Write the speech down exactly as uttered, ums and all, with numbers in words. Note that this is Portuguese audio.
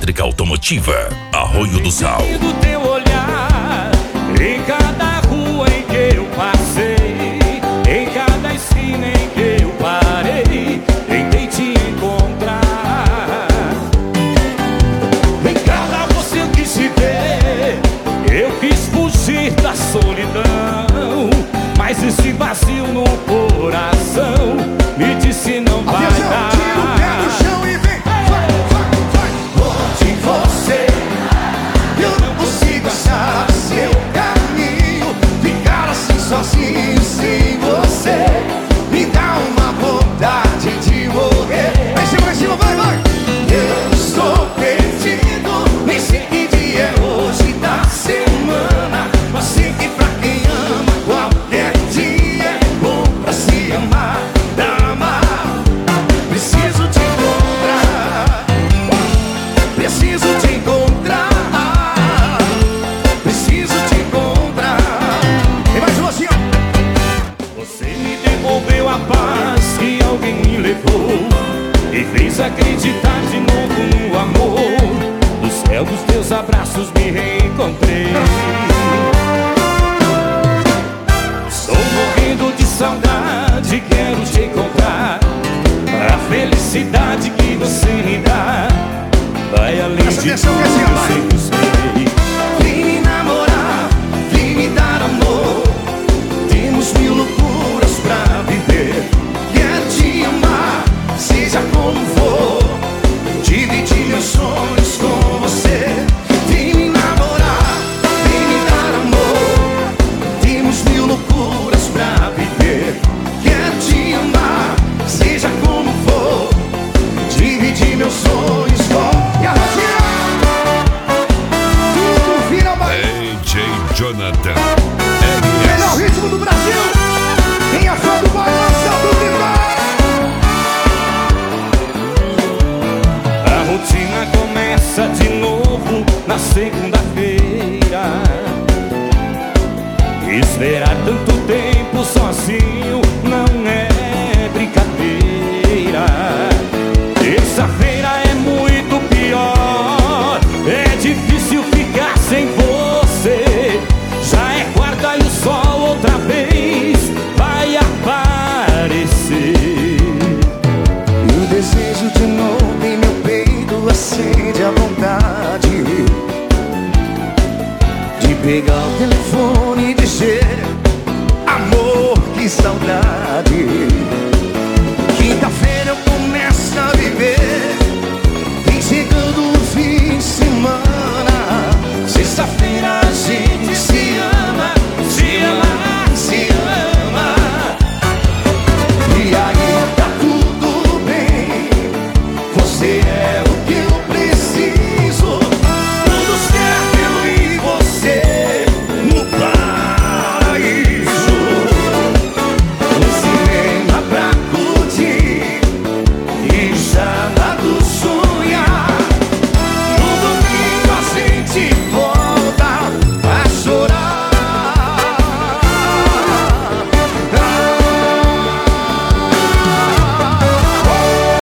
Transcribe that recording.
Elétrica Automotiva, Arroio do Sal. Do teu olhar, em cada rua em que eu passei, em cada esquina em que eu parei, tentei te encontrar. Em cada você eu quis te ver, eu quis fugir da solidão, mas esse vazio no coração me disse não vai dar. Tira o pé do chão e vem, vai, vai, vai. Onde você, eu não consigo achar seu caminho. Ficar assim sozinho sem você me dá uma vontade de morrer. Vai em cima, vai em cima, vai, vai. Eu estou perdido, nem sei que dia é hoje da semana, mas sei que pra quem ama qualquer dia é bom pra se amar. Dama, preciso te encontrar, preciso te encontrar, preciso te encontrar. E mais uma assim, ó. Você me devolveu a paz que alguém me levou e fez acreditar de novo no amor. No céu dos teus abraços me reencontrei. Estou morrendo de saudade, quero te encontrar. A felicidade que você me dá vai além de tudo, eu sei que sei. Vem me namorar, vem me dar amor. Temos mil loucuras pra viver. Quero te amar, seja como for. Dividir meus sonhos com você. Vem me namorar, vem me dar amor. Temos mil loucuras pra viver. Quero te amar, seja como for. Dividir meus sonhos com... E a rotina! Tudo vira mais... D J Jonathan. Melhor ritmo do Brasil. Quem achou do balança do vivar. A rotina começa de novo na segunda-feira. Esperar tanto tempo sozinho não é brincadeira. Terça-feira é muito pior, é difícil ficar sem você. Já é quarta e o sol outra vez vai aparecer. E o desejo de novo em meu peito acende a vontade de pegar o telefone e dizer: amor, que saudade.